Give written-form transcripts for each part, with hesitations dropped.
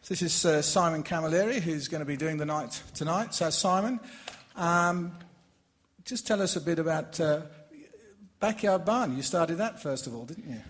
This is Simon Camilleri, who's going to be doing the night tonight. So, Simon, just tell us a bit about Backyard Barn. You started that first of all, didn't you?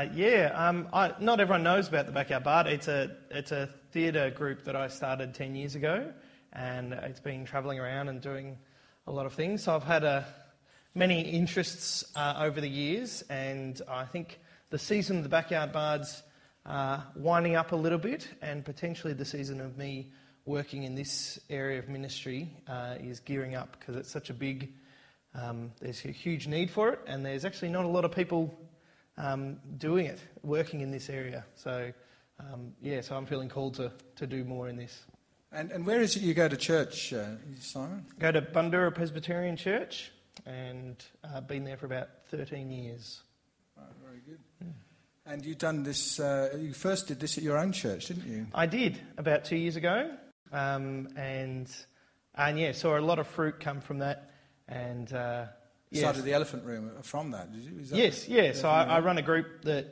Not everyone knows about the Backyard Barn. It's a theatre group that I started 10 years ago, and it's been travelling around and doing a lot of things. So I've had many interests over the years, and I think the season of the Backyard Bard's winding up a little bit, and potentially the season of me working in this area of ministry is gearing up, because it's such a big, there's a huge need for it, and there's actually not a lot of people doing it, working in this area. So, so I'm feeling called to do more in this. And where is it you go to church, Simon? Go to Bundoora Presbyterian Church, and I've been there for about 13 years. Oh, very good. Yeah. And you've done this, you first did this at your own church, didn't you? I did, about 2 years ago, and saw a lot of fruit come from that, and started the Elephant Room from that, did you? Yes. So I run a group that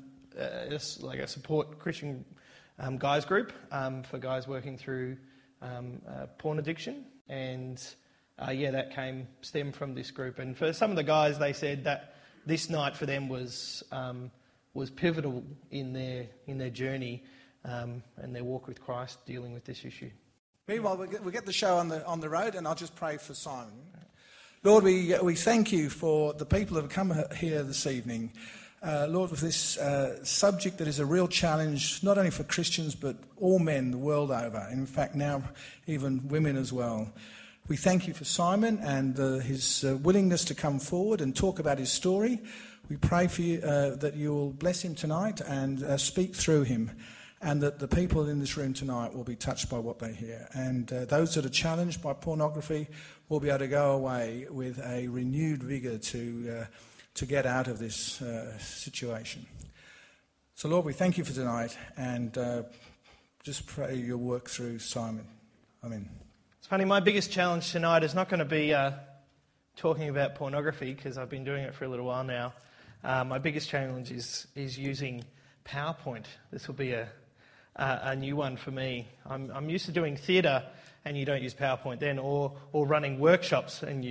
is like a support Christian guys group for guys working through porn addiction, and that stemmed from this group. And for some of the guys, they said that this night for them was pivotal in their journey and their walk with Christ, dealing with this issue. Meanwhile, we'll get the show on the road, and I'll just pray for Simon. Lord, we thank you for the people that have come here this evening. Lord, with this subject that is a real challenge, not only for Christians, but all men the world over. In fact, now even women as well. We thank you for Simon and his willingness to come forward and talk about his story. We pray for you that you will bless him tonight and speak through him, and that the people in this room tonight will be touched by what they hear. And those that are challenged by pornography will be able to go away with a renewed vigour to get out of this situation. So, Lord, we thank you for tonight, and just pray your work through Simon. Amen. It's funny, my biggest challenge tonight is not going to be talking about pornography, because I've been doing it for a little while now. My biggest challenge is using PowerPoint. This will be a new one for me. I'm used to doing theatre, and you don't use PowerPoint then, or running workshops, and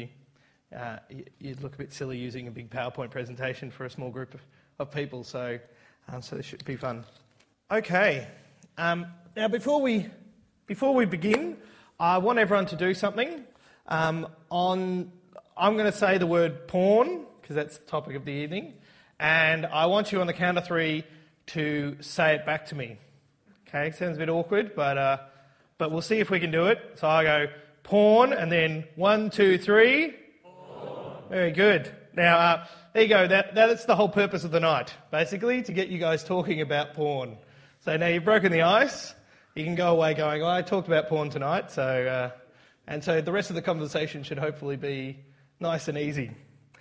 you'd look a bit silly using a big PowerPoint presentation for a small group of people. So this should be fun. Okay. Now before we begin, I want everyone to do something. I'm going to say the word porn, because that's the topic of the evening, and I want you on the count of three to say it back to me. Okay, sounds a bit awkward, but we'll see if we can do it. So I go porn, and then 1, 2, 3. Porn. Very good. Now there you go. That's the whole purpose of the night, basically, to get you guys talking about porn. So now you've broken the ice. You can go away going, I talked about porn tonight, so the rest of the conversation should hopefully be nice and easy.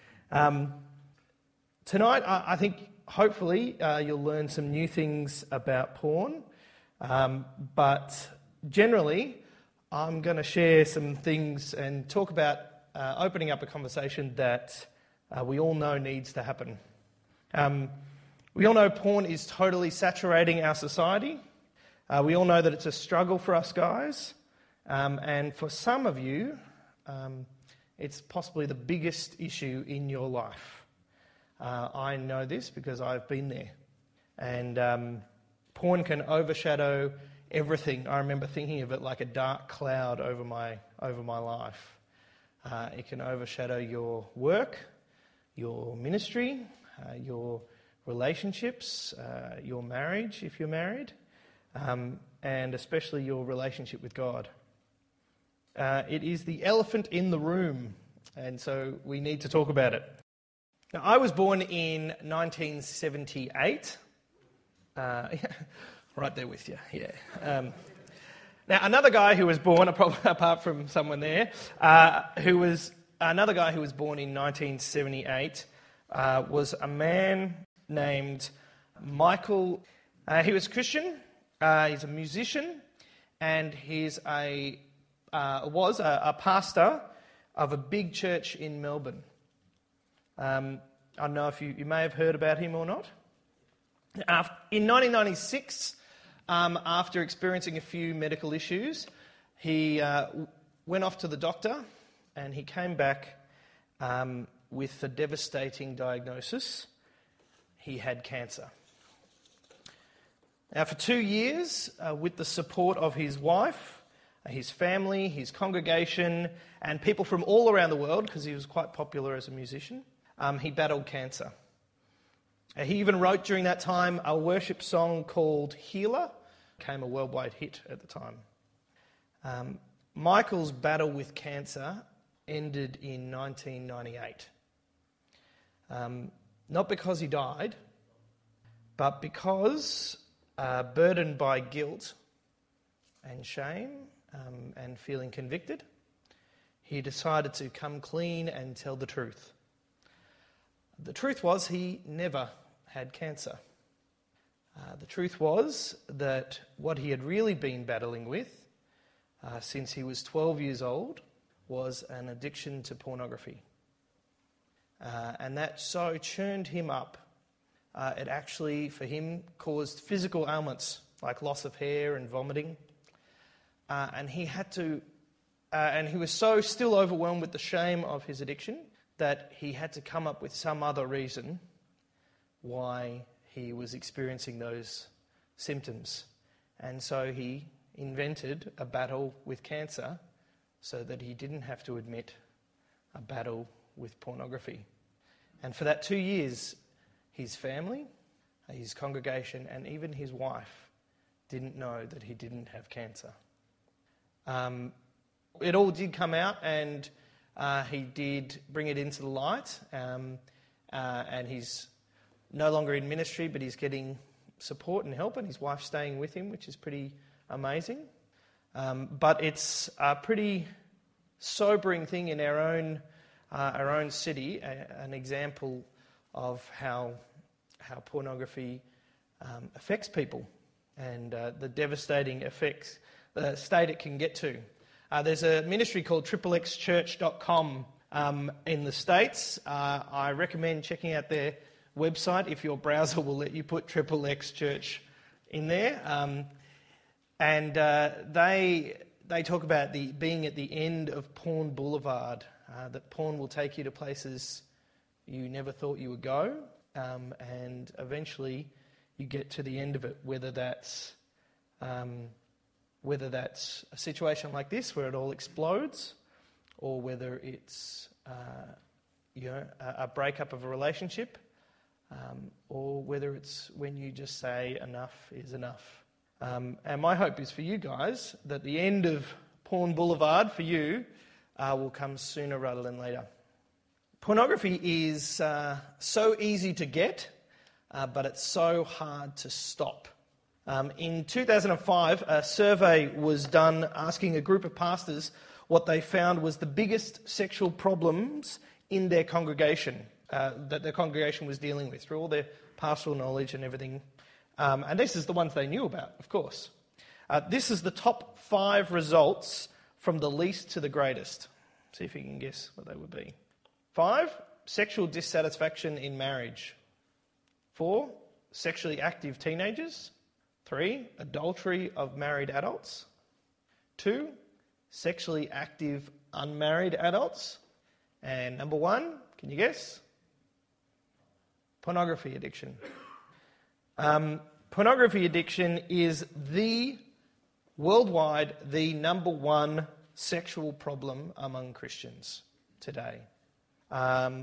Tonight, I think, hopefully, you'll learn some new things about porn, but generally, I'm going to share some things and talk about opening up a conversation that we all know needs to happen. We all know porn is totally saturating our society. We all know that it's a struggle for us guys, and for some of you, it's possibly the biggest issue in your life. I know this because I've been there, and porn can overshadow everything. I remember thinking of it like a dark cloud over my life. It can overshadow your work, your ministry, your relationships, your marriage if you're married. And especially your relationship with God. It is the elephant in the room, and so we need to talk about it. Now, I was born in 1978. Right there with you, yeah. Now, another guy who was born, apart from someone there, another guy who was born in 1978 was a man named Michael. He was Christian. He's a musician, and was a pastor of a big church in Melbourne. I don't know if you may have heard about him or not. In 1996, after experiencing a few medical issues, he went off to the doctor and he came back with the devastating diagnosis. He had cancer. Now, for 2 years, with the support of his wife, his family, his congregation, and people from all around the world, because he was quite popular as a musician, he battled cancer. He even wrote during that time a worship song called Healer. It became a worldwide hit at the time. Michael's battle with cancer ended in 1998. Not because he died, but because, burdened by guilt and shame and feeling convicted, he decided to come clean and tell the truth. The truth was he never had cancer. The truth was that what he had really been battling with since he was 12 years old was an addiction to pornography. And that so churned him up, it actually, for him, caused physical ailments like loss of hair and vomiting. And he had to, and he was so still overwhelmed with the shame of his addiction that he had to come up with some other reason why he was experiencing those symptoms. And so he invented a battle with cancer so that he didn't have to admit a battle with pornography. And for that 2 years, his family, his congregation, and even his wife didn't know that he didn't have cancer. It all did come out, and he did bring it into the light, and he's no longer in ministry, but he's getting support and help, and his wife's staying with him, which is pretty amazing. But it's a pretty sobering thing in our own city, an example of how pornography affects people and the devastating effects, the state it can get to. There's a ministry called XXXchurch.com in the States. I recommend checking out their website if your browser will let you put XXX Church in there. And they talk about being at the end of Porn Boulevard, that porn will take you to places you never thought you would go, and eventually you get to the end of it, whether that's a situation like this where it all explodes, or whether it's a breakup of a relationship, or whether it's when you just say enough is enough. And my hope is for you guys that the end of Porn Boulevard for you will come sooner rather than later. Pornography is so easy to get, but it's so hard to stop. In 2005, a survey was done asking a group of pastors what they found was the biggest sexual problems in their congregation, that their congregation was dealing with through all their pastoral knowledge and everything. And this is the ones they knew about, of course. This is the top 5 results from the least to the greatest. See if you can guess what they would be. 5, sexual dissatisfaction in marriage. 4, sexually active teenagers. 3, adultery of married adults. 2, sexually active unmarried adults. And number 1, can you guess? Pornography addiction. Pornography addiction is worldwide the number 1 sexual problem among Christians today. And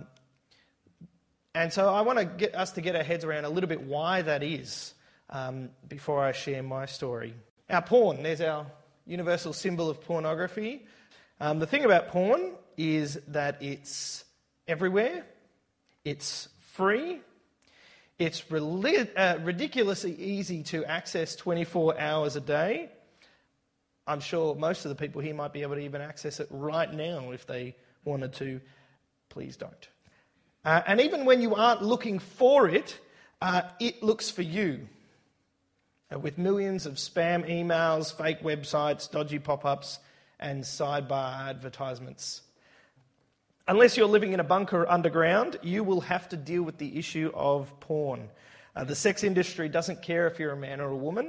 so I want to get us to get our heads around a little bit why that is before I share my story. Our porn, there's our universal symbol of pornography. The thing about porn is that it's everywhere, it's free, it's ridiculously easy to access 24 hours a day. I'm sure most of the people here might be able to even access it right now if they wanted to. Please don't. And even when you aren't looking for it, it looks for you. With millions of spam emails, fake websites, dodgy pop-ups, and sidebar advertisements. Unless you're living in a bunker underground, you will have to deal with the issue of porn. The sex industry doesn't care if you're a man or a woman.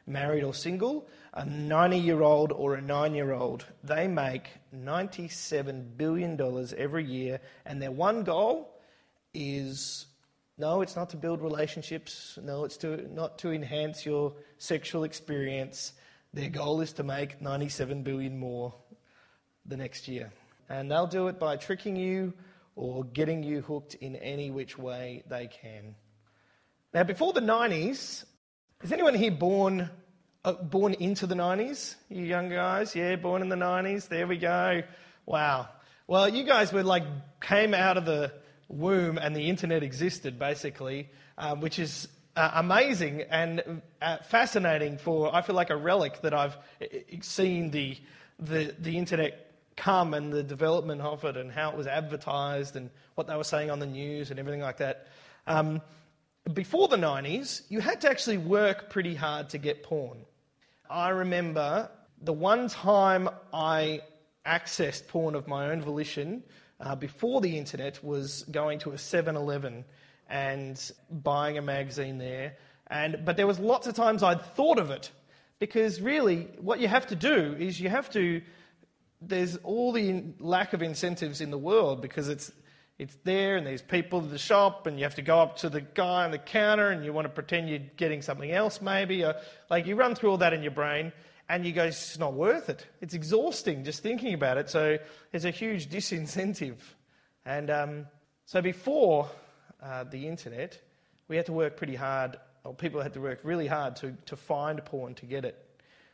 married or single, a 90-year-old or a 9-year-old, they make $97 billion every year, and their one goal is, no, it's not to build relationships, no, it's not to enhance your sexual experience. Their goal is to make 97 billion more the next year. And they'll do it by tricking you or getting you hooked in any which way they can. Now, before the 90s, is anyone here born into the 90s? You young guys? Yeah, born in the 90s. There we go. Wow. Well, you guys came out of the womb and the internet existed, basically, which is amazing and fascinating I feel like a relic that I've seen the internet come and the development of it and how it was advertised and what they were saying on the news and everything like that. Before the 90s, you had to actually work pretty hard to get porn. I remember the one time I accessed porn of my own volition before the internet was going to a 7-Eleven and buying a magazine there. But there was lots of times I'd thought of it, because really what you have to do is there's all the lack of incentives in the world, because it's there and there's people at the shop and you have to go up to the guy on the counter and you want to pretend you're getting something else maybe. Or, you run through all that in your brain and you go, it's not worth it. It's exhausting just thinking about it. So there's a huge disincentive. And so before the internet, we had to work pretty hard, or people had to work really hard to find porn, to get it.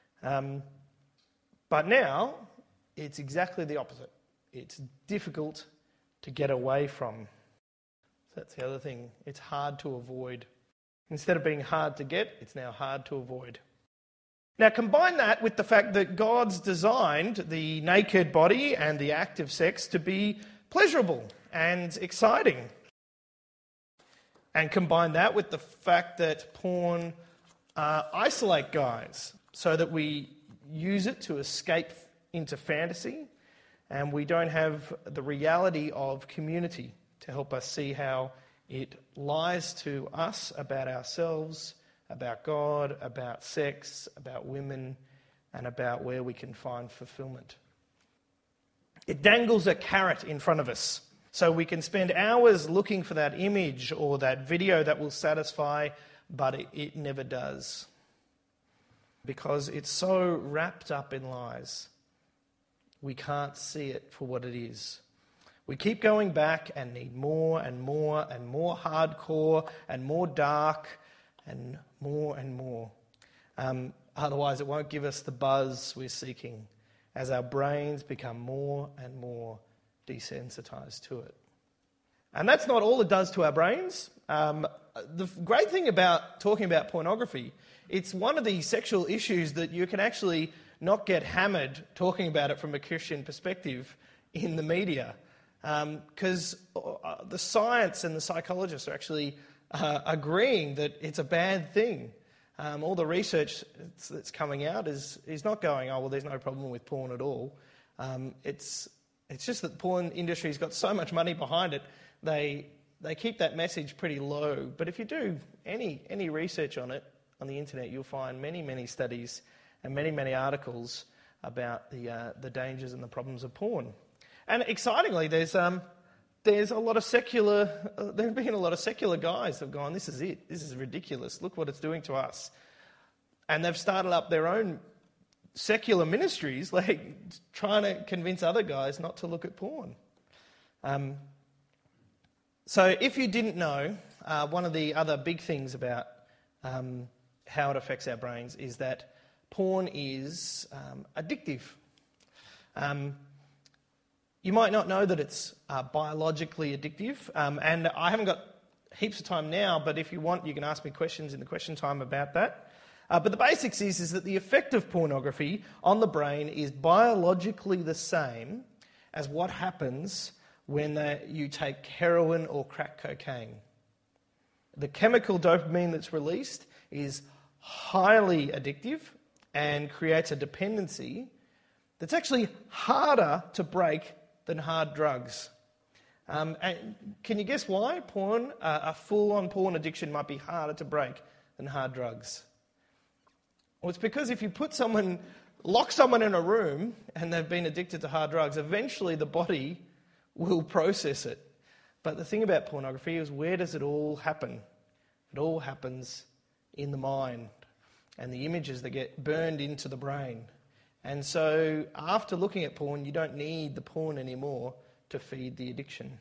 But now, it's exactly the opposite. It's difficult to get away from. So that's the other thing. It's hard to avoid. Instead of being hard to get, it's now hard to avoid. Now combine that with the fact that God's designed the naked body and the act of sex to be pleasurable and exciting. And combine that with the fact that porn isolate guys so that we use it to escape into fantasy, and we don't have the reality of community to help us see how it lies to us about ourselves, about God, about sex, about women, and about where we can find fulfillment. It dangles a carrot in front of us, so we can spend hours looking for that image or that video that will satisfy, but it never does, because it's so wrapped up in lies. We can't see it for what it is. We keep going back and need more and more and more hardcore and more dark and more and more. Otherwise, it won't give us the buzz we're seeking as our brains become more and more desensitized to it. And that's not all it does to our brains. The great thing about talking about pornography, it's one of the sexual issues that you can actually not get hammered talking about it from a Christian perspective in the media, because the science and the psychologists are actually agreeing that it's a bad thing. All the research that's coming out is not going, oh, well, there's no problem with porn at all. It's just that the porn industry's got so much money behind it, they keep that message pretty low. But if you do any research on it on the internet, you'll find many, many studies and many, many articles about the dangers and the problems of porn. And excitingly, there's a lot of secular. There have been a lot of secular guys that have gone, this is it. This is ridiculous. Look what it's doing to us. And they've started up their own secular ministries, trying to convince other guys not to look at porn. So if you didn't know, one of the other big things about how it affects our brains is that porn is addictive. You might not know that it's biologically addictive, and I haven't got heaps of time now, but if you want, you can ask me questions in the question time about that. But the basics is that the effect of pornography on the brain is biologically the same as what happens when you take heroin or crack cocaine. The chemical dopamine that's released is highly addictive and creates a dependency that's actually harder to break than hard drugs. And can you guess why? A full-on porn addiction might be harder to break than hard drugs. Well, it's because if you lock someone in a room and they've been addicted to hard drugs, eventually the body will process it. But the thing about pornography is, where does it all happen? It all happens in the mind and the images that get burned into the brain. And so after looking at porn, you don't need the porn anymore to feed the addiction.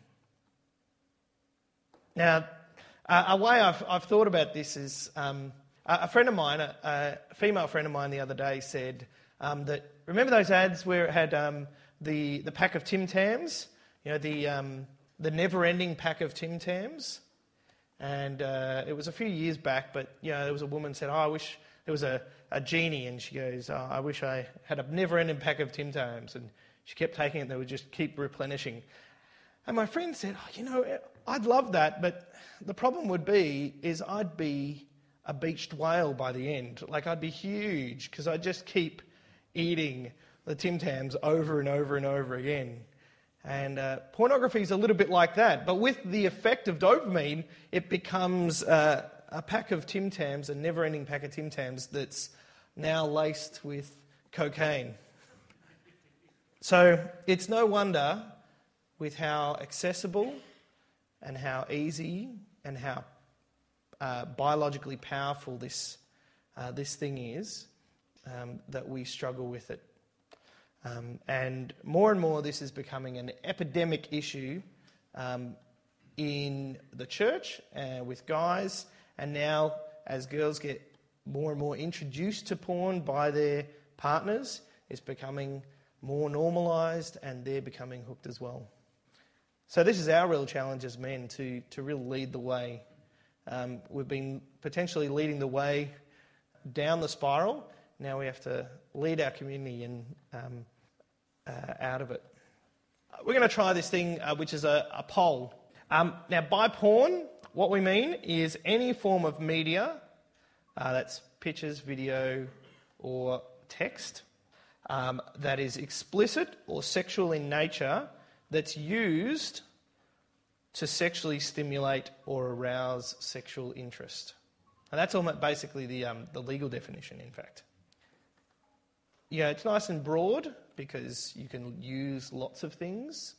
Now, a way I've thought about this is a friend of mine, a female friend of mine the other day said that, remember those ads where it had the pack of Tim Tams? You know, the never-ending pack of Tim Tams? And it was a few years back, but you know, there was a woman said, I wish there was a genie, and she goes, I wish I had a never-ending pack of Tim Tams. And she kept taking it, they would just keep replenishing. And my friend said, I'd love that, but the problem would be is I'd be a beached whale by the end. Like, I'd be huge because I'd just keep eating the Tim Tams over and over and over again. And pornography is a little bit like that, but with the effect of dopamine, it becomes a pack of Tim Tams, a never-ending pack of Tim Tams that's now laced with cocaine. So it's no wonder, with how accessible and how easy and how biologically powerful this thing is, that we struggle with it. And more this is becoming an epidemic issue in the church with guys, and now as girls get more and more introduced to porn by their partners, it's becoming more normalised and they're becoming hooked as well. So this is our real challenge as men, to really lead the way. We've been potentially leading the way down the spiral. Now we have to lead our community and out of it. We're going to try this thing, which is a poll. Now, by porn, what we mean is any form of media, that's pictures, video, or text, that is explicit or sexual in nature, that's used to sexually stimulate or arouse sexual interest. And that's almost basically the legal definition, in fact. Yeah, it's nice and broad because you can use lots of things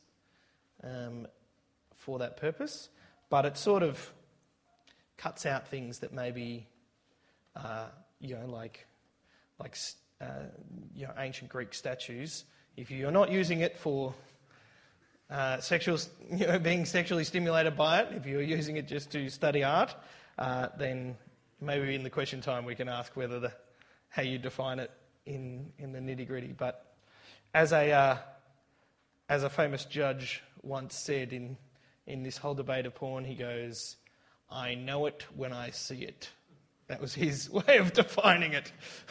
for that purpose, but it sort of cuts out things that maybe, like ancient Greek statues. If you're not using it for being sexually stimulated by it, if you're using it just to study art, then maybe in the question time we can ask how you define it in the nitty-gritty. But as a famous judge once said in this whole debate of porn, he goes, "I know it when I see it." That was his way of defining it.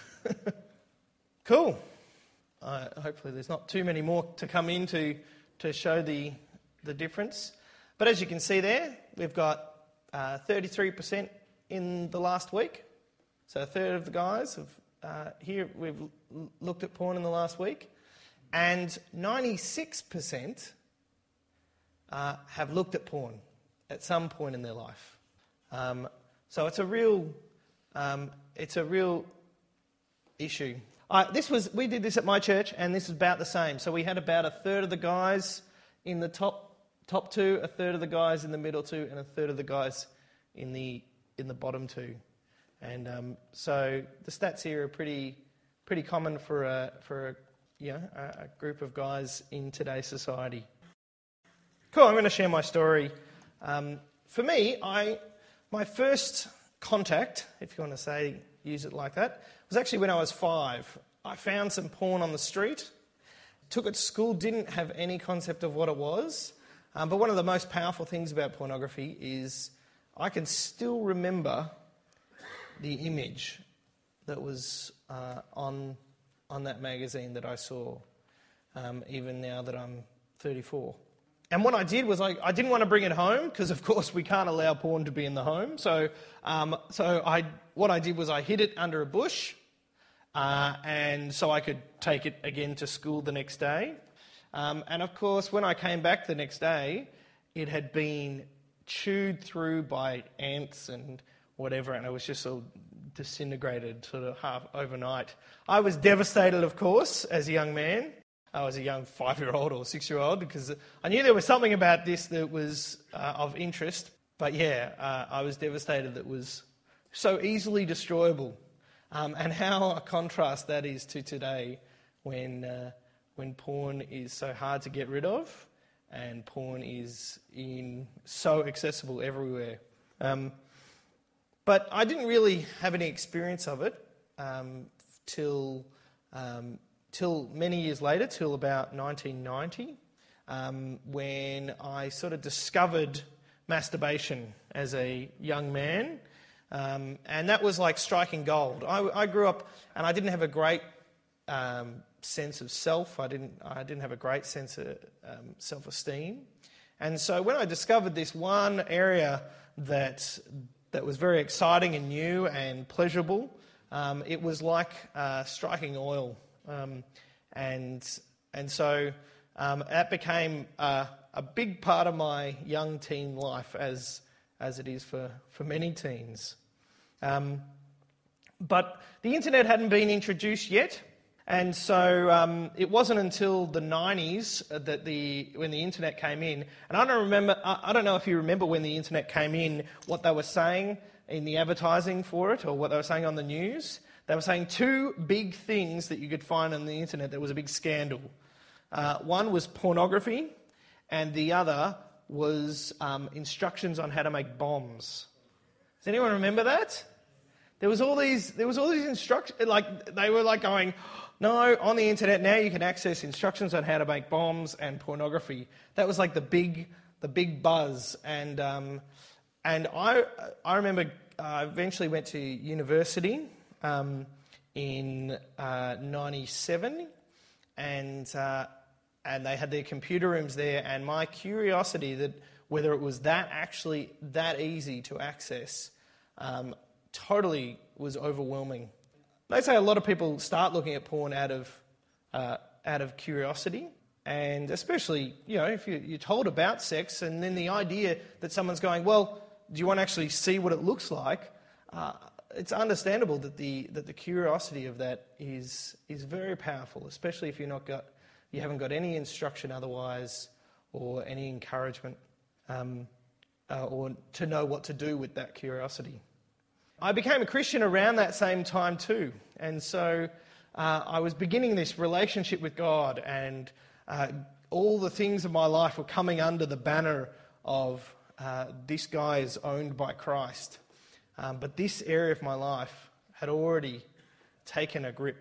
Cool. Hopefully there's not too many more to come in to show the difference. But as you can see there, we've got 33% in the last week. So a third of the guys here we've looked at porn in the last week. And 96% have looked at porn at some point in their life. So it's a real issue. We did this at my church, and this is about the same. So we had about a third of the guys in the top two, a third of the guys in the middle two, and a third of the guys in the bottom two. And so the stats here are pretty common for a group of guys in today's society. Cool. I'm going to share my story. For me, my first contact, if you want to use it like that, was actually when I was 5. I found some porn on the street, took it to school, didn't have any concept of what it was. But one of the most powerful things about pornography is I can still remember the image that was on that magazine that I saw, even now that I'm 34. And what I did was I didn't want to bring it home because, of course, we can't allow porn to be in the home. So what I did was I hid it under a bush, and so I could take it again to school the next day. And of course, when I came back the next day, it had been chewed through by ants and whatever, and it was just all disintegrated sort of half overnight. I was devastated, of course, as a young man. I was a young 5-year-old or 6-year-old because I knew there was something about this that was of interest. But yeah, I was devastated that it was so easily destroyable. And how a contrast that is to today when porn is so hard to get rid of and porn is so accessible everywhere. But I didn't really have any experience of it till many years later, till about 1990, when I sort of discovered masturbation as a young man. And that was like striking gold. I grew up and I didn't have a great sense of self. I didn't have a great sense of self-esteem. And so when I discovered this one area that was very exciting and new and pleasurable, it was like striking oil. And so that became a big part of my young teen life, as it is for many teens. But the internet hadn't been introduced yet, and so it wasn't until the 90s when the internet came in. And I don't know if you remember when the internet came in, what they were saying in the advertising for it, or what they were saying on the news. They were saying two big things that you could find on the internet that was a big scandal. One was pornography, and the other was instructions on how to make bombs. Does anyone remember that? There was all these instructions, like they were like going, no, on the internet now you can access instructions on how to make bombs and pornography. That was like the big buzz, and I remember I eventually went to university in 97, and they had their computer rooms there, and my curiosity that whether it was actually that easy to access totally was overwhelming. They say a lot of people start looking at porn out of curiosity, and especially, if you're told about sex, and then the idea that someone's going, well, do you want to actually see what it looks like? It's understandable that the curiosity of that is very powerful, especially if you haven't got any instruction otherwise, or any encouragement, or to know what to do with that curiosity. I became a Christian around that same time too, and so I was beginning this relationship with God, and all the things of my life were coming under the banner of this guy is owned by Christ. But this area of my life had already taken a grip.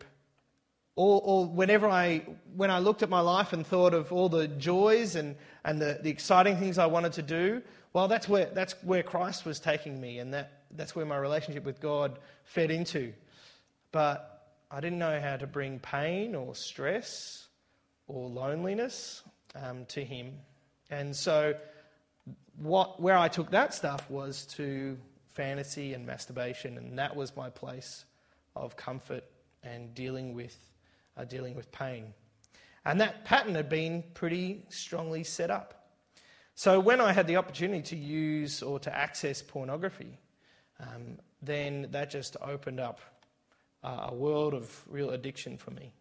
Or when I looked at my life and thought of all the joys and the exciting things I wanted to do, well, that's where Christ was taking me, and that's where my relationship with God fed into. But I didn't know how to bring pain or stress or loneliness to Him. And so where I took that stuff was to fantasy and masturbation, and that was my place of comfort and dealing with pain. And that pattern had been pretty strongly set up. So when I had the opportunity to use or to access pornography, then that just opened up a world of real addiction for me.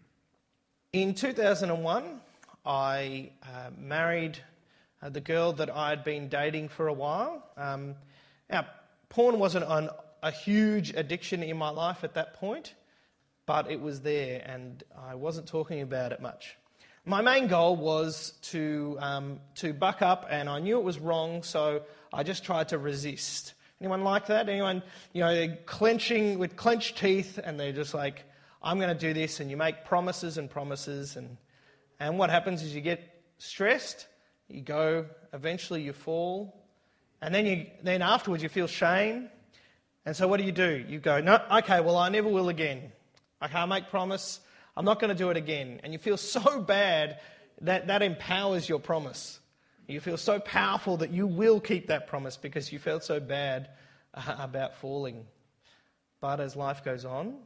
In 2001, I married the girl that I had been dating for a while. Now, porn wasn't a huge addiction in my life at that point, but it was there, and I wasn't talking about it much. My main goal was to buck up, and I knew it was wrong, so I just tried to resist. Anyone like that? Anyone, they're clenching with clenched teeth, and they're just like, I'm going to do this, and you make promises and promises, and what happens is you get stressed, you go, eventually you fall, and then afterwards you feel shame, and so what do? You go, no, okay, well, I never will again. I can't make promise. I'm not going to do it again. And you feel so bad that empowers your promise. You feel so powerful that you will keep that promise because you felt so bad about falling. But as life goes on,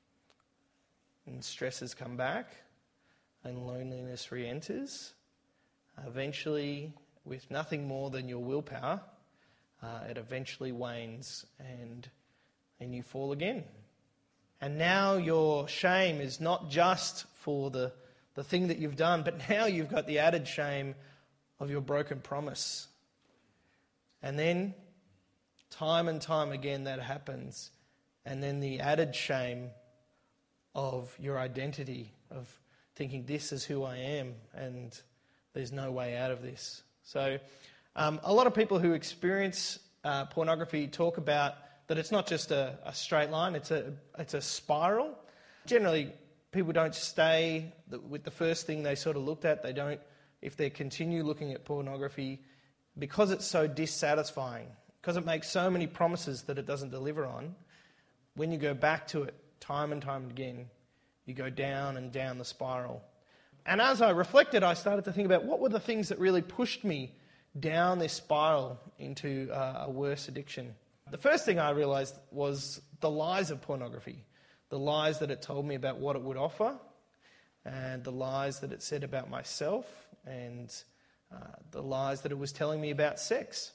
and stresses come back, and loneliness re-enters, eventually, with nothing more than your willpower, it eventually wanes, and and you fall again. And now your shame is not just for the thing that you've done, but now you've got the added shame of your broken promise. And then, time and time again that happens. And then the added shame of your identity, of thinking this is who I am and there's no way out of this. So a lot of people who experience pornography talk about that it's not just a straight line, it's a spiral. Generally, people don't stay with the first thing they sort of looked at. They don't, if they continue looking at pornography, because it's so dissatisfying, because it makes so many promises that it doesn't deliver on, when you go back to it time and time again, you go down and down the spiral. And as I reflected, I started to think about what were the things that really pushed me down this spiral into a worse addiction. The first thing I realised was the lies of pornography, the lies that it told me about what it would offer, and the lies that it said about myself, and the lies that it was telling me about sex.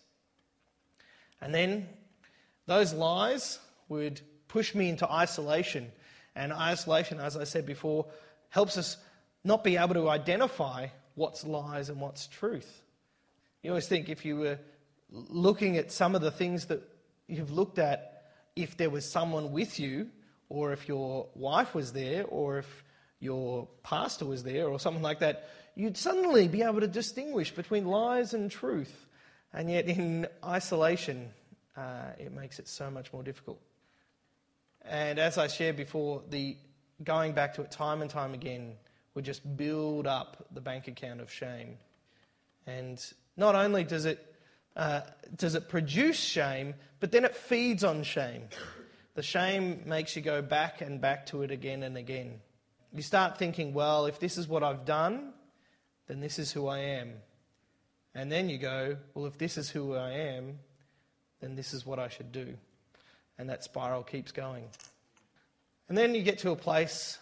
And then those lies would push me into isolation. And isolation, as I said before, helps us not be able to identify what's lies and what's truth. You always think if you were looking at some of the things that you've looked at, if there was someone with you, or if your wife was there, or if your pastor was there, or something like that, you'd suddenly be able to distinguish between lies and truth. And yet in isolation, it makes it so much more difficult. And as I shared before, the going back to it time and time again would just build up the bank account of shame. And not only does it produce shame, but then it feeds on shame. The shame makes you go back and back to it again and again. You start thinking, well, if this is what I've done, then this is who I am. And then you go, well, if this is who I am, then this is what I should do. And that spiral keeps going. And then you get to a place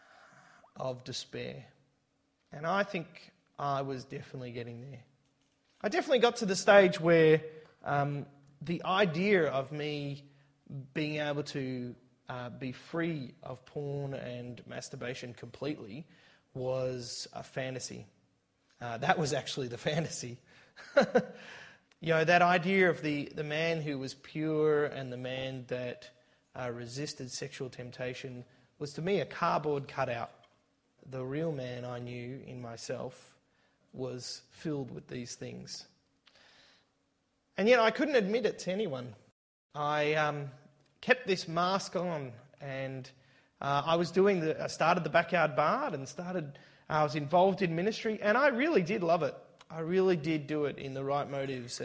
of despair. And I think I was definitely getting there. I definitely got to the stage where the idea of me being able to be free of porn and masturbation completely was a fantasy. That was actually the fantasy. You know, that idea of the man who was pure and the man that resisted sexual temptation was to me a cardboard cutout. The real man I knew in myself was filled with these things. And yet I couldn't admit it to anyone. I kept this mask on, and I started the Backyard Bard and I was involved in ministry, and I really did love it. I really did do it in the right motives,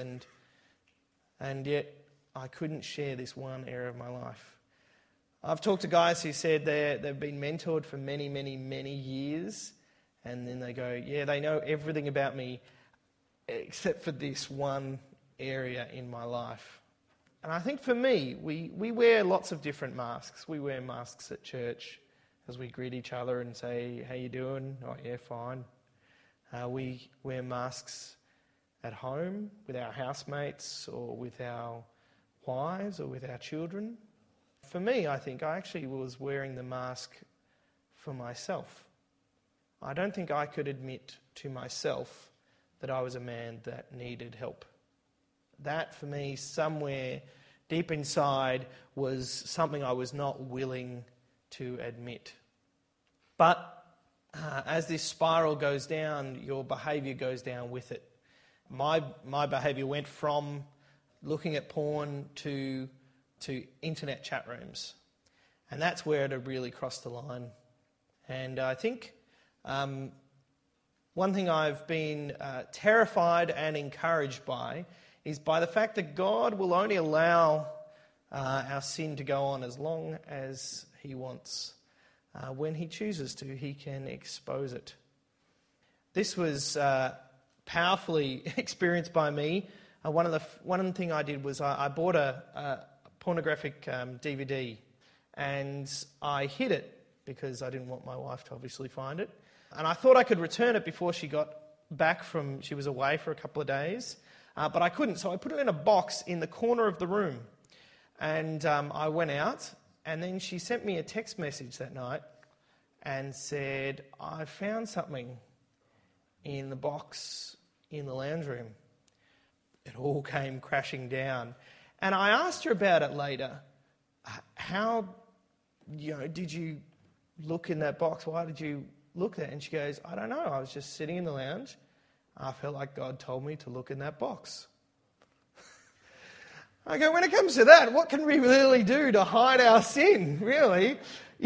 and yet I couldn't share this one area of my life. I've talked to guys who said they've been mentored for many, many, many years, and then they go, yeah, they know everything about me except for this one area in my life. And I think for me, we wear lots of different masks. We wear masks at church as we greet each other and say, how you doing? Oh, yeah, fine. We wear masks at home with our housemates or with our wives or with our children. For me, I think I actually was wearing the mask for myself. I don't think I could admit to myself that I was a man that needed help. That, for me, somewhere deep inside was something I was not willing to admit. But as this spiral goes down, your behaviour goes down with it. My behaviour went from looking at porn to internet chat rooms. And that's where it had really crossed the line. And I think one thing I've been terrified and encouraged by is by the fact that God will only allow our sin to go on as long as He wants. When He chooses to, He can expose it. This was powerfully experienced by me. One of the thing I did was I bought a pornographic DVD, and I hid it because I didn't want my wife to obviously find it. And I thought I could return it before she got back she was away for a couple of days, but I couldn't, so I put it in a box in the corner of the room. And I went out, and then she sent me a text message that night and said, I found something in the box in the lounge room. It all came crashing down. And I asked her about it later. How, did you look in that box? Why did you look there? And she goes, I don't know. I was just sitting in the lounge. I felt like God told me to look in that box. I go, when it comes to that, what can we really do to hide our sin, really?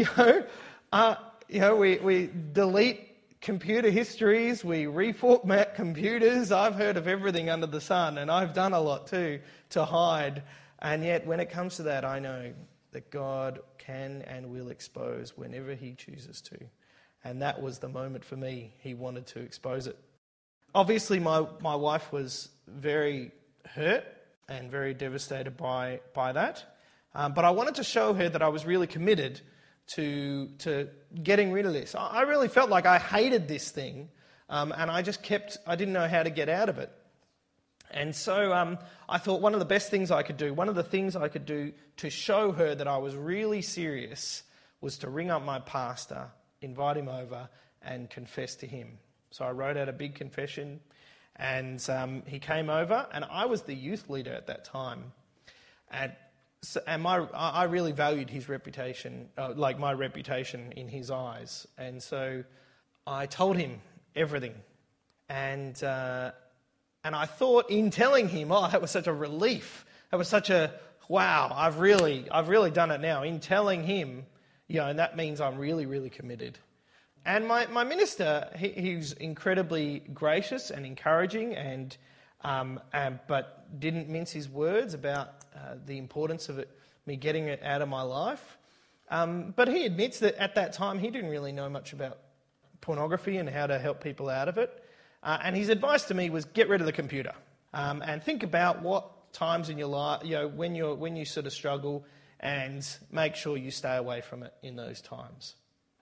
We delete computer histories, we reformat computers. I've heard of everything under the sun, and I've done a lot too to hide. And yet, when it comes to that, I know that God can and will expose whenever he chooses to. And that was the moment for me. He wanted to expose it. Obviously, my wife was very hurt and very devastated by that. But I wanted to show her that I was really committed to getting rid of this. I really felt like I hated this thing, and I didn't know how to get out of it. And so I thought one of the best things I could do, one of the things I could do to show her that I was really serious, was to ring up my pastor, invite him over, and confess to him. So I wrote out a big confession, and he came over, and I was the youth leader at that time. And I really valued his reputation, my reputation in his eyes. And so I told him everything. And I thought in telling him, that was such a relief. That was such a, wow, I've really done it now. In telling him, and that means I'm really, really committed. And my minister, he's incredibly gracious and encouraging, but didn't mince his words about the importance of me getting it out of my life. But he admits that at that time he didn't really know much about pornography and how to help people out of it. And his advice to me was get rid of the computer and think about what times in your life, when you sort of struggle, and make sure you stay away from it in those times.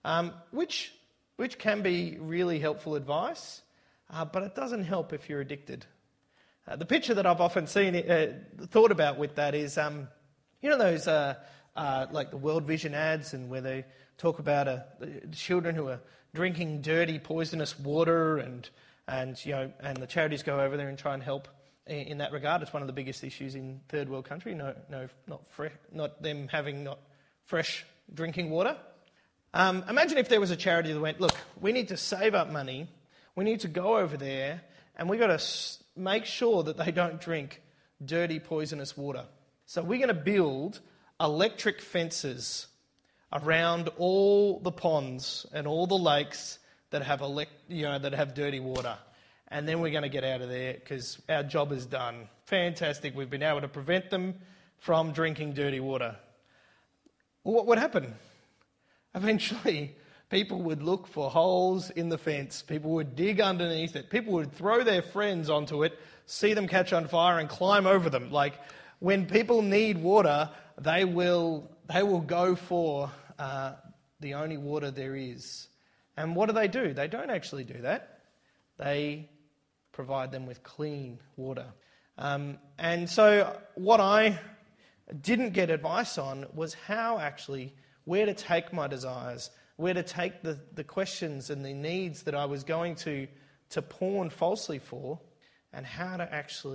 Which can be really helpful advice, but it doesn't help if you're addicted. The picture that I've often thought about with that is, those like the World Vision ads, and where they talk about the children who are drinking dirty, poisonous water, and the charities go over there and try and help in that regard. It's one of the biggest issues in third world country. Not them having not fresh drinking water. Imagine if there was a charity that went, look, we need to save up money, we need to go over there, and we've got to make sure that they don't drink dirty, poisonous water. So we're going to build electric fences around all the ponds and all the lakes that have dirty water. And then we're going to get out of there because our job is done. Fantastic, we've been able to prevent them from drinking dirty water. Well, what would happen? Eventually, people would look for holes in the fence. People would dig underneath it. People would throw their friends onto it, see them catch on fire, and climb over them. Like, when people need water, they will go for the only water there is. And what do? They don't actually do that. They provide them with clean water. And so what I didn't get advice on was where to take my desires, where to take the questions and the needs that I was going to pawn falsely for, and how to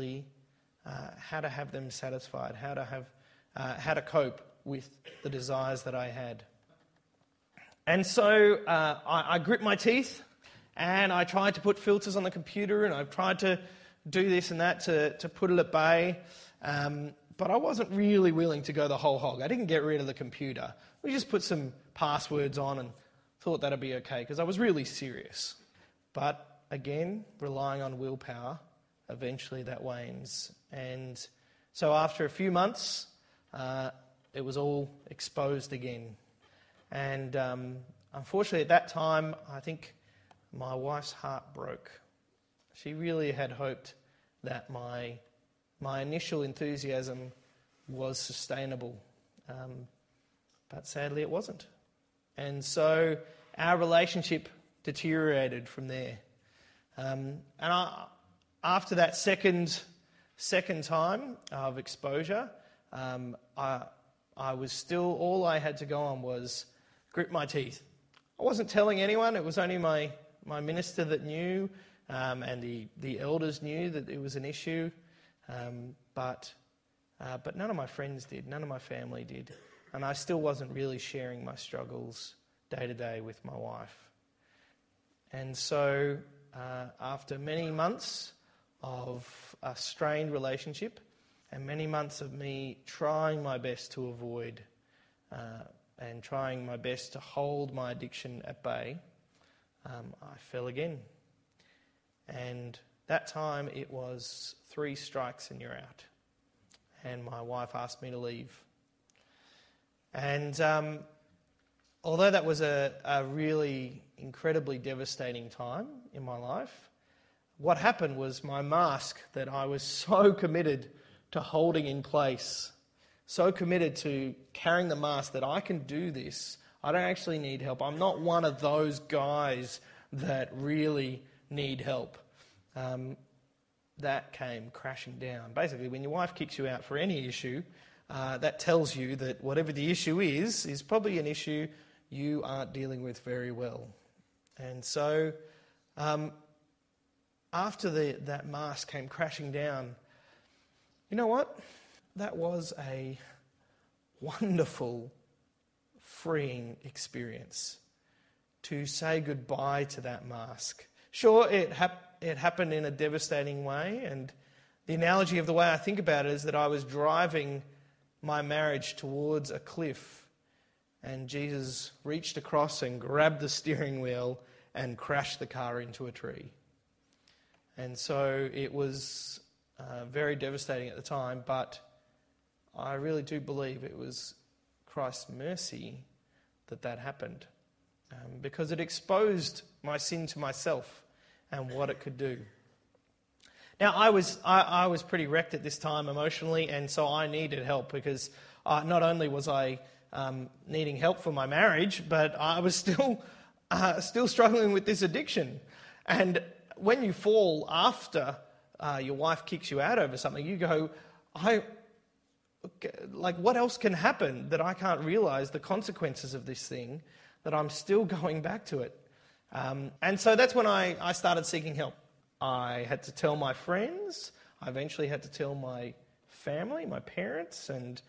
have them satisfied, how to cope with the desires that I had. And so I grit my teeth, and I tried to put filters on the computer, and I tried to do this and that to put it at bay. But I wasn't really willing to go the whole hog. I didn't get rid of the computer. We just put some passwords on and thought that'd be okay because I was really serious. But again, relying on willpower, eventually that wanes. And so after a few months, it was all exposed again. And unfortunately at that time, I think my wife's heart broke. She really had hoped that my initial enthusiasm was sustainable, but sadly it wasn't. And so our relationship deteriorated from there. After that second time of exposure, I was still, all I had to go on was grit my teeth. I wasn't telling anyone. It was only my minister that knew, and the elders knew that it was an issue, but none of my friends did, none of my family did, and I still wasn't really sharing my struggles day to day with my wife. And so after many months of a strained relationship and many months of me trying my best to avoid and trying my best to hold my addiction at bay, I fell again. And that time it was 3 strikes and you're out. And my wife asked me to leave. And although that was a really incredibly devastating time in my life, what happened was my mask that I was so committed to holding in place, so committed to carrying the mask that I can do this, I don't actually need help. I'm not one of those guys that really need help. That came crashing down. Basically, when your wife kicks you out for any issue, that tells you that whatever the issue is probably an issue you aren't dealing with very well. And so after that mask came crashing down, you know what? That was a wonderful, freeing experience to say goodbye to that mask. Sure, it happened in a devastating way, and the analogy of the way I think about it is that I was driving my marriage towards a cliff, and Jesus reached across and grabbed the steering wheel and crashed the car into a tree. And so it was very devastating at the time, but I really do believe it was Christ's mercy that happened, because it exposed my sin to myself and what it could do. Now, I was pretty wrecked at this time emotionally, and so I needed help, because not only was I needing help for my marriage, but I was still struggling with this addiction. And when you fall after your wife kicks you out over something, you go, what else can happen that I can't realise the consequences of this thing, that I'm still going back to it? And so that's when I started seeking help. I had to tell my friends. I eventually had to tell my family, my parents, and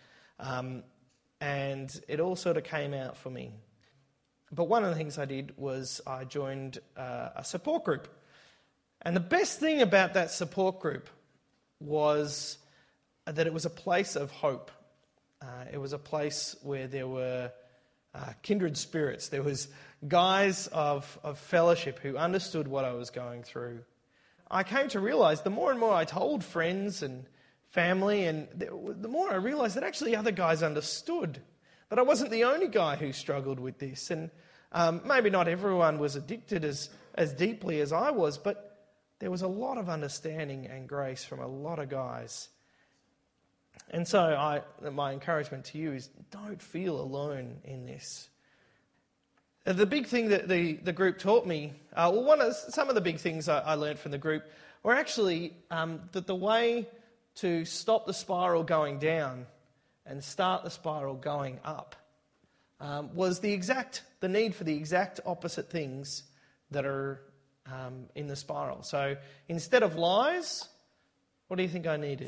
it all sort of came out for me. But one of the things I did was I joined a support group. And the best thing about that support group was that it was a place of hope. It was a place where there were kindred spirits. There was guys of fellowship who understood what I was going through. I came to realise the more and more I told friends and family, and the more I realised that actually other guys understood, that I wasn't the only guy who struggled with this. And maybe not everyone was addicted as deeply as I was, but there was a lot of understanding and grace from a lot of guys. And so my encouragement to you is, don't feel alone in this. The big thing that the group taught me, some of the big things I learned from the group were actually that the way to stop the spiral going down and start the spiral going up was the need for the exact opposite things that are in the spiral. So instead of lies, what do you think I needed?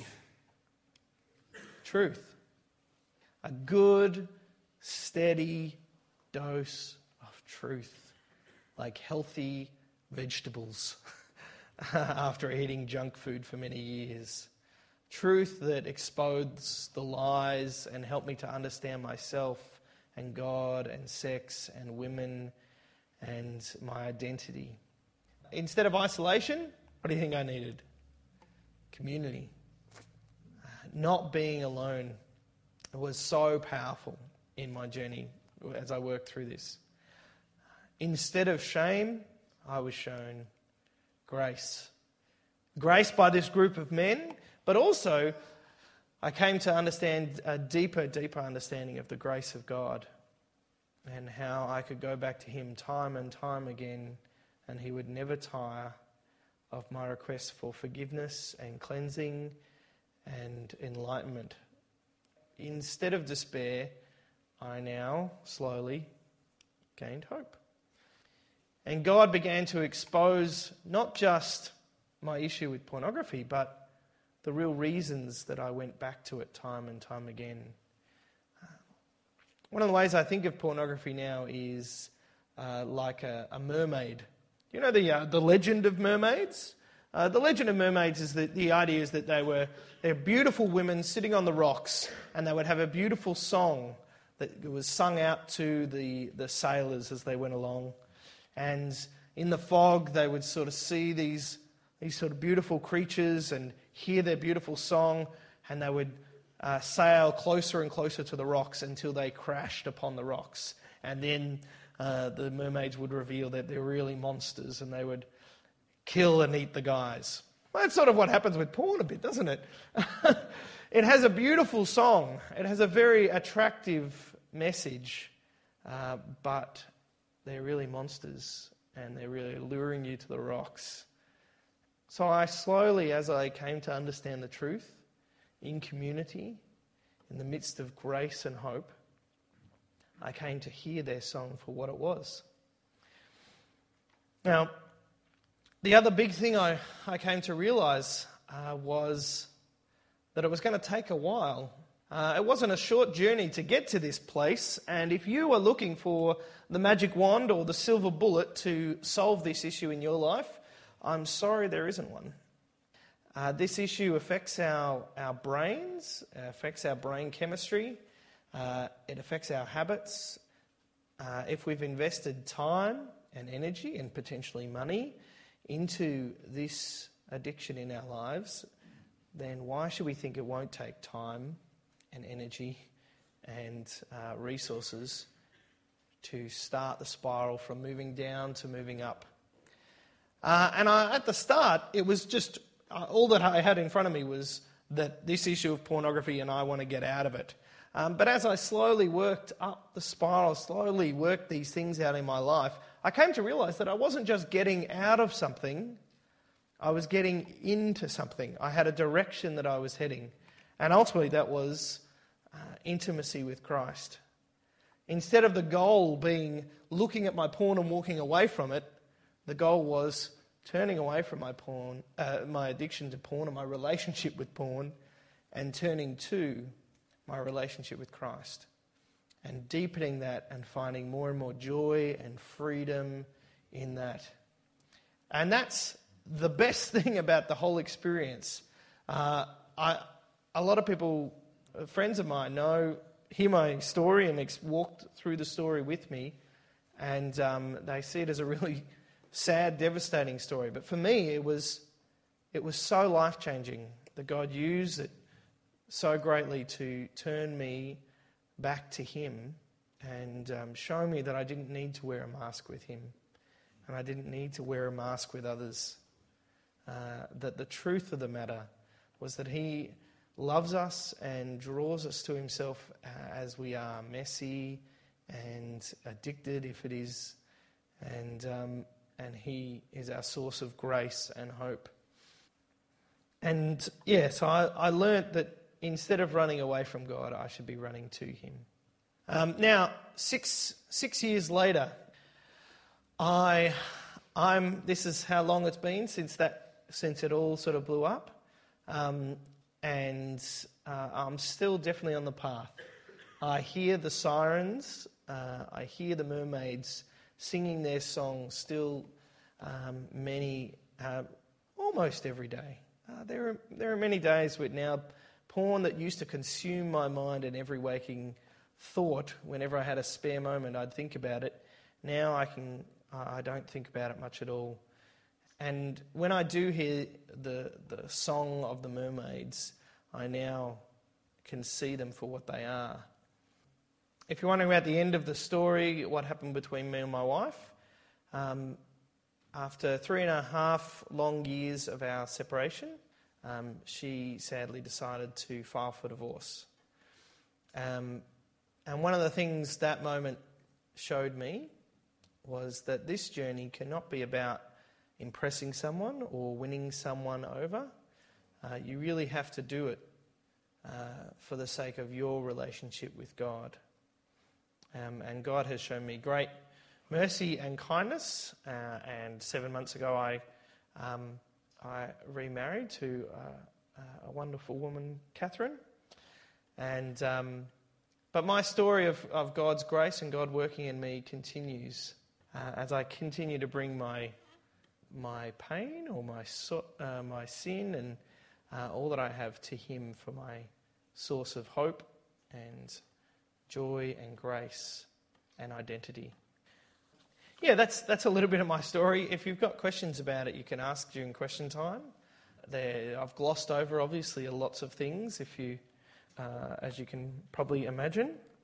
Truth. A good, steady dose of truth, like healthy vegetables after eating junk food for many years. Truth that exposed the lies and helped me to understand myself and God and sex and women and my identity. Instead of isolation, what do you think I needed? Community. Not being alone was so powerful in my journey as I worked through this. Instead of shame, I was shown grace. Grace by this group of men, but also I came to understand a deeper understanding of the grace of God and how I could go back to Him time and time again, and He would never tire of my request for forgiveness and cleansing and enlightenment. instead of despair, I now slowly gained hope. And God began to expose not just my issue with pornography, but the real reasons that I went back to it time and time again. One of the ways I think of pornography now is like a mermaid. You know the legend of mermaids? The legend of mermaids is that the idea is that they're beautiful women sitting on the rocks, and they would have a beautiful song that was sung out to the sailors as they went along. And in the fog, they would sort of see these sort of beautiful creatures and hear their beautiful song, and they would sail closer and closer to the rocks until they crashed upon the rocks. And then the mermaids would reveal that they're really monsters, and they would kill and eat the guys. Well, that's sort of what happens with porn a bit, doesn't it? It has a beautiful song. It has a very attractive message, but they're really monsters, and they're really luring you to the rocks. So I slowly, as I came to understand the truth, in community, in the midst of grace and hope, I came to hear their song for what it was. Now, the other big thing I came to realise was that it was going to take a while. It wasn't a short journey to get to this place, and if you are looking for the magic wand or the silver bullet to solve this issue in your life, I'm sorry there isn't one. This issue affects our brains, affects our brain chemistry, it affects our habits. If we've invested time and energy and potentially money into this addiction in our lives, then why should we think it won't take time and energy and resources to start the spiral from moving down to moving up? At the start, it was just all that I had in front of me was that this issue of pornography, and I want to get out of it. But as I slowly worked up the spiral, slowly worked these things out in my life, I came to realise that I wasn't just getting out of something, I was getting into something. I had a direction that I was heading. And ultimately that was intimacy with Christ. Instead of the goal being looking at my porn and walking away from it, the goal was turning away from my porn, my addiction to porn and my relationship with porn, and turning to my relationship with Christ. And deepening that and finding more and more joy and freedom in that. And that's the best thing about the whole experience. A lot of people, friends of mine, hear my story and walked through the story with me, and they see it as a really sad, devastating story. But for me, it was so life-changing that God used it so greatly to turn me back to Him and show me that I didn't need to wear a mask with Him, and I didn't need to wear a mask with others. That the truth of the matter was that He loves us and draws us to Himself as we are, messy and addicted if it is, and He is our source of grace and hope. And so I learnt that instead of running away from God, I should be running to Him. Now, six years later, this is how long it's been since it all sort of blew up, and I'm still definitely on the path. I hear the sirens, I hear the mermaids singing their song still almost every day. There are many days with now porn that used to consume my mind and every waking thought. Whenever I had a spare moment, I'd think about it. Now I don't think about it much at all. And when I do hear the song of the mermaids, I now can see them for what they are. If you're wondering about the end of the story, what happened between me and my wife, after 3.5 long years of our separation, she sadly decided to file for divorce. And one of the things that moment showed me was that this journey cannot be about impressing someone or winning someone over. You really have to do it for the sake of your relationship with God. And God has shown me great mercy and kindness. And 7 months ago, I remarried to a wonderful woman, Catherine. And but my story of God's grace and God working in me continues as I continue to bring my pain or my sin and all that I have to Him for my source of hope and joy and grace and identity. Yeah, that's a little bit of my story. If you've got questions about it, you can ask during question time. I've glossed over, obviously, lots of things, as you can probably imagine.